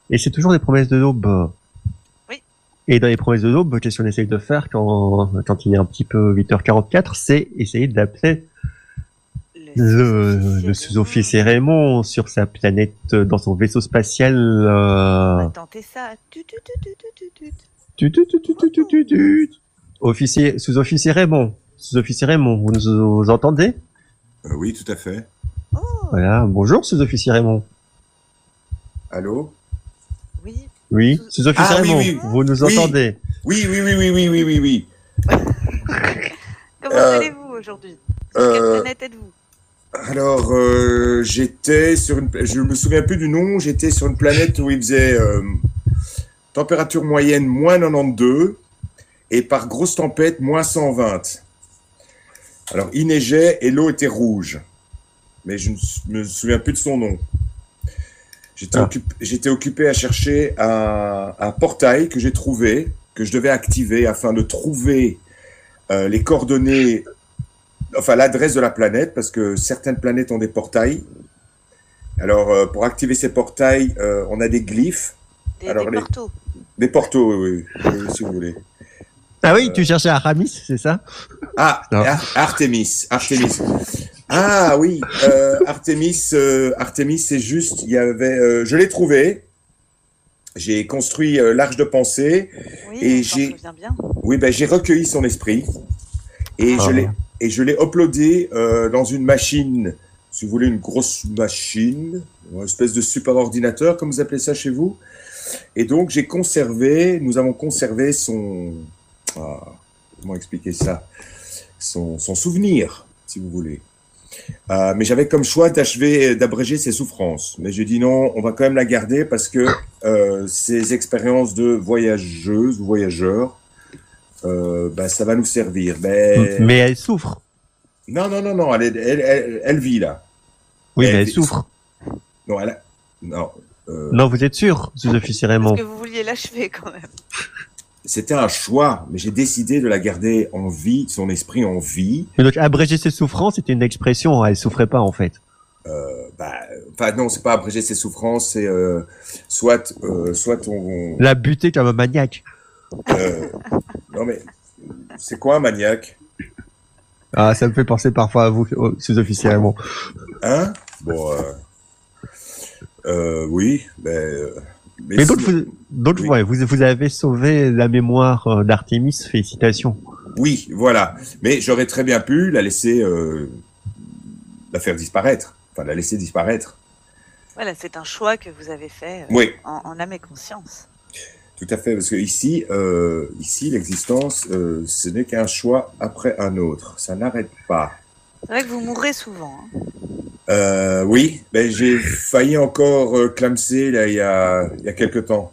Et c'est toujours des promesses de daube. Oui. Et dans les promesses de daube, qu'est-ce qu'on essaye de faire quand il est un petit peu 8h44, c'est essayer d'appeler le sous-officier Raymond sur sa planète, dans son vaisseau spatial. On va tenter ça. Sous-officier Raymond. Sous-officier Raymond, vous nous entendez? Oui, tout à fait. Oh. Voilà, bonjour sous-officier Raymond. Allô? Oui. Oui, sous-officier Raymond, oui. vous nous entendez? Oui. Comment allez-vous aujourd'hui? Sur quelle planète êtes-vous? Alors, j'étais sur une... Je me souviens plus du nom. J'étais sur une planète où il faisait température moyenne moins 92 et par grosse tempête moins 120. Alors, il neigeait et l'eau était rouge. Mais je ne me souviens plus de son nom. J'étais occupé à chercher un portail que j'ai trouvé, que je devais activer afin de trouver les coordonnées, enfin l'adresse de la planète, parce que certaines planètes ont des portails. Alors, pour activer ces portails, on a des glyphes. Des portos. Des portos, oui, si vous voulez. Ah oui, tu cherchais Aramis, c'est ça? Ah, Artemis. Ah oui, Artemis, c'est juste, il y avait, je l'ai trouvé. J'ai construit l'Arche de Pensée et j'ai recueilli son esprit et je l'ai uploadé dans une machine, si vous voulez, une grosse machine, une espèce de super ordinateur, comme vous appelez ça chez vous. Et donc nous avons conservé son, comment expliquer ça, son souvenir, si vous voulez. Mais j'avais comme choix d'abréger ses souffrances. Mais j'ai dit non, on va quand même la garder parce que ces expériences de voyageuse ou voyageurs, ça va nous servir. Mais elle souffre. Non, elle vit là. Oui, mais elle souffre. Non, non, vous êtes sûr, sous-officier Raymond? Parce que vous vouliez l'achever quand même. C'était un choix, mais j'ai décidé de la garder en vie, son esprit en vie. Et donc, abréger ses souffrances, c'était une expression, elle souffrait pas, en fait. Non, c'est pas abréger ses souffrances, c'est soit on... La buter comme un maniaque. Non, mais c'est quoi un maniaque? Ah, ça me fait penser parfois à vous, sous-officier Raymond. Hein? Bon, oui, mais donc oui. Vous avez sauvé la mémoire d'Artémis, félicitations. Oui, voilà. Mais j'aurais très bien pu la laisser, la faire disparaître. Enfin, la laisser disparaître. Voilà, c'est un choix que vous avez fait en âme et conscience. Tout à fait, parce que ici, l'existence, ce n'est qu'un choix après un autre. Ça n'arrête pas. C'est vrai que vous mourrez souvent. Oui, j'ai failli encore clamser là, il y a quelque temps.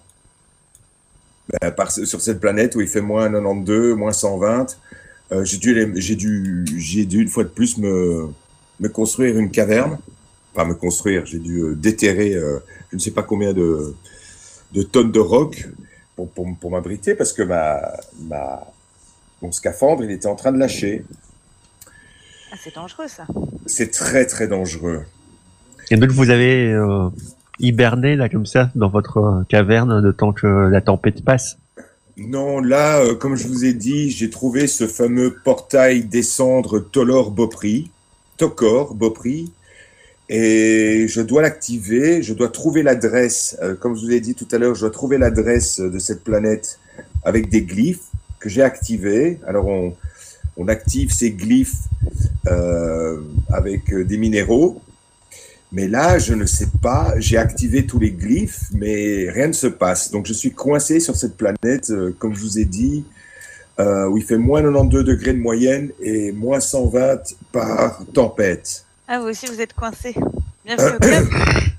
Sur cette planète où il fait moins 92, moins 120, j'ai dû une fois de plus me construire une caverne. Pas me construire, j'ai dû déterrer je ne sais pas combien de tonnes de roc pour m'abriter parce que mon scaphandre, il était en train de lâcher. Ah, c'est dangereux, ça. C'est très, très dangereux. Et donc, vous avez hiberné, là, comme ça, dans votre caverne, de temps que la tempête passe? Non, là, comme je vous ai dit, j'ai trouvé ce fameux portail des cendres Tokor Bopri, et je dois l'activer, je dois trouver l'adresse, comme je vous ai dit tout à l'heure, je dois trouver l'adresse de cette planète avec des glyphes que j'ai activés. Alors, on active ces glyphes avec des minéraux. Mais là, je ne sais pas, j'ai activé tous les glyphes, mais rien ne se passe. Donc, je suis coincé sur cette planète, comme je vous ai dit, où il fait moins 92 degrés de moyenne et moins 120 par tempête. Ah, vous aussi, vous êtes coincé. Bienvenue au club.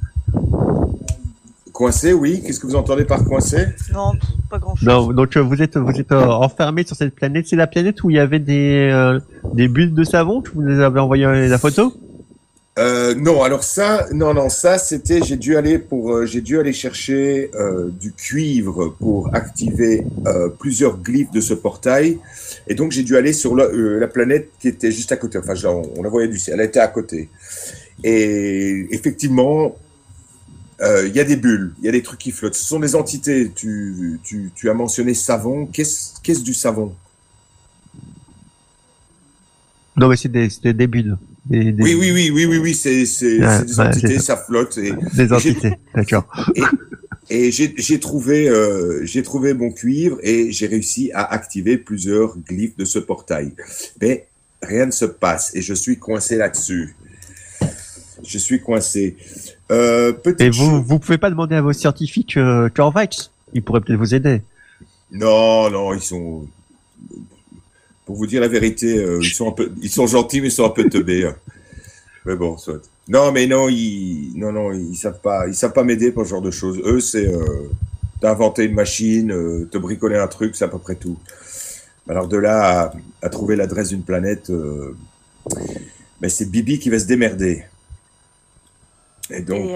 Coincé, oui. Qu'est-ce que vous entendez par coincé? Non, pas grand-chose. Non, donc vous êtes enfermé sur cette planète. C'est la planète où il y avait des bulles de savon que vous nous avez envoyé la photo? Non, alors ça, c'était, j'ai dû aller chercher du cuivre pour activer plusieurs glyphes de ce portail, et donc j'ai dû aller sur la planète qui était juste à côté. Enfin, genre, on la voyait du ciel, elle était à côté. Et effectivement, Il y a des bulles, il y a des trucs qui flottent. Ce sont des entités. Tu as mentionné savon. Qu'est-ce du savon? Non, mais c'est des bulles. Oui, c'est des entités, ça flotte. Des entités, d'accord. Et j'ai trouvé mon cuivre et j'ai réussi à activer plusieurs glyphes de ce portail. Mais rien ne se passe et je suis coincé là-dessus. Je suis coincé. Et vous pouvez pas demander à vos scientifiques Torvalds, ils pourraient peut-être vous aider. Non, ils sont. Pour vous dire la vérité, ils sont gentils mais ils sont un peu teubés. Mais bon, soit. Non, ils savent pas m'aider pour ce genre de choses. Eux, c'est d'inventer une machine, te bricoler un truc, c'est à peu près tout. Alors de là à trouver l'adresse d'une planète, mais c'est Bibi qui va se démerder. Et donc.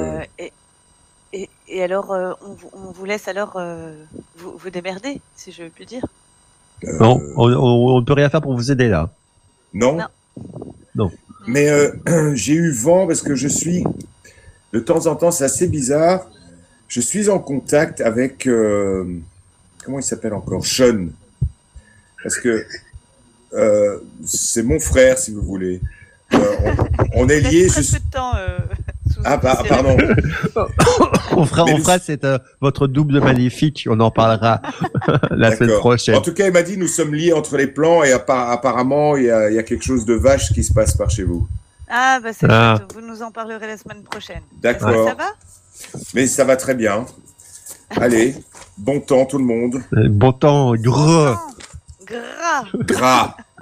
Et alors, on vous laisse alors vous démerder, si je puis dire. Non, on ne peut rien faire pour vous aider là. Non. Mais j'ai eu vent parce que je suis, de temps en temps, c'est assez bizarre, je suis en contact avec, comment il s'appelle encore? Sean. Parce que c'est mon frère, si vous voulez. On est liés. Très peu de temps. Pardon. on fera cette votre double maléfique. On en parlera la semaine prochaine. En tout cas, il m'a dit nous sommes liés entre les plans et apparemment il y a quelque chose de vache qui se passe par chez vous. Ah bah c'est chouette. Vous nous en parlerez la semaine prochaine. D'accord. Ça va? Mais ça va très bien. Allez, bon temps tout le monde. Bon temps, gras. Gras. Gras.